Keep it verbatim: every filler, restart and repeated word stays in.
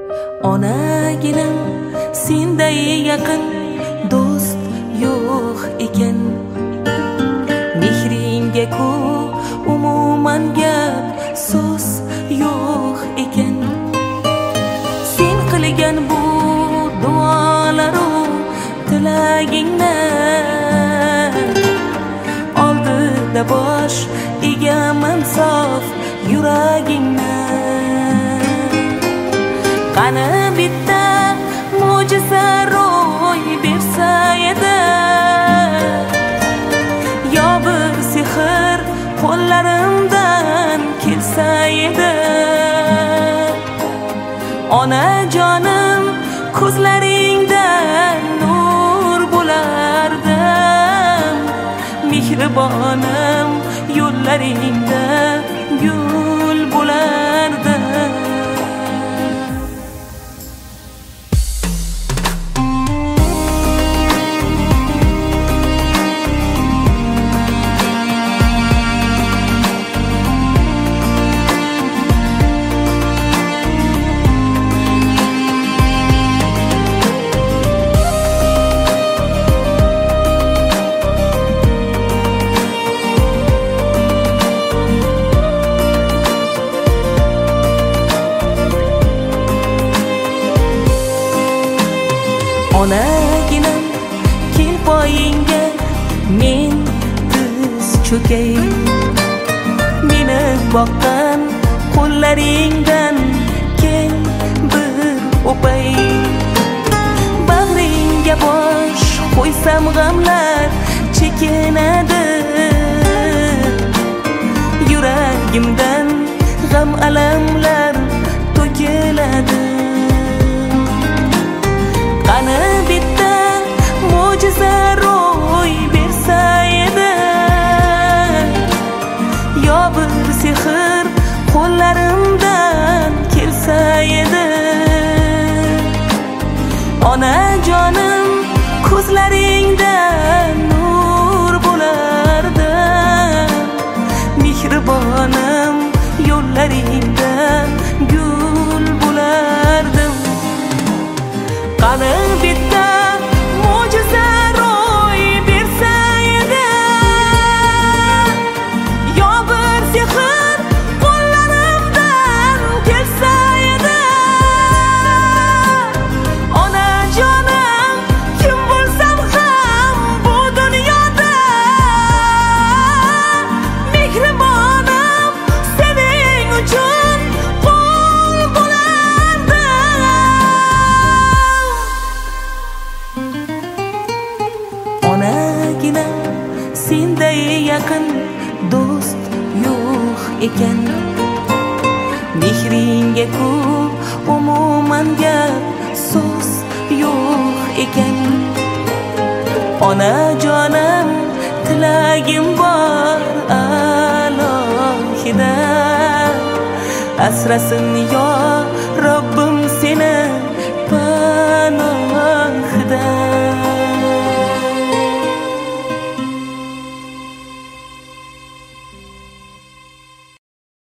Onaginam senday yaqin do'st yo'q ekan. Mehringga ku umuman gap so'z yo'q ekan. Sen qilgan bu duolaru tilagingni oldida bosh egaman sof yuragingni. Qani bitta mo'jiza ro'y bersa edi, yo bir sehr qo'llarimdan kelsa edi. Onajonim ko'zlaringdan nur bo'lardim, mehribonim yo'llaringda gul bo'lardim. Onaginam kel poyingga men tiz cho'kay. Meni boqqan qo'llaringdan kel bir o'pay. Bag'ringga bosh qo'ysam g'amlar chekinadi, yuragimdan g'am alamlar to'kiladi. Qani bitta mo'jiza ro'y bersa edi, yo bir sehr qo'llarimdan kelsa edi. Onajonim ko'zlaringda nur bo'lardim, mehribonim yo'llaringda gul bo'lardim. Qani bitta mo'jiza ro'y bersa edi, yo bir sehr qo'llarimdan kelsa edi. Onajonim kim bo'lsam ham bu dunyoda, mehribonim sening uchun qul bo'lardim. Onaginam senday yaqin do'st yo'q ekan. Mehringga ku umuman gap so'z yo'q ekan. Onajonim tilagim bor alohida, asrasin yo